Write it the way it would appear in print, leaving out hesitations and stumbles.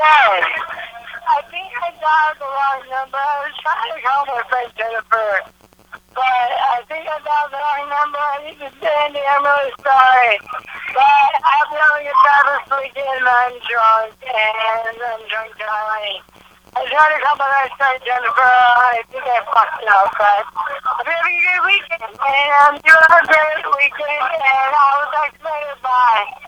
Hey, I think I dialed the wrong number. I was trying to call my friend Jennifer, but I think I dialed the wrong number. I need to Sandy. I'm really sorry. But I'm having a fabulous weekend. I'm drunk, and I'm drunk driving. I was trying to call my best friend Jennifer. I think I fucked it up, but I'm having a good weekend, and you have a great weekend, and I will talk to you later. Bye.